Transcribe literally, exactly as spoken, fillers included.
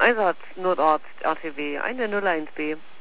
Einsatz Notarzt A T W, eine null eins B.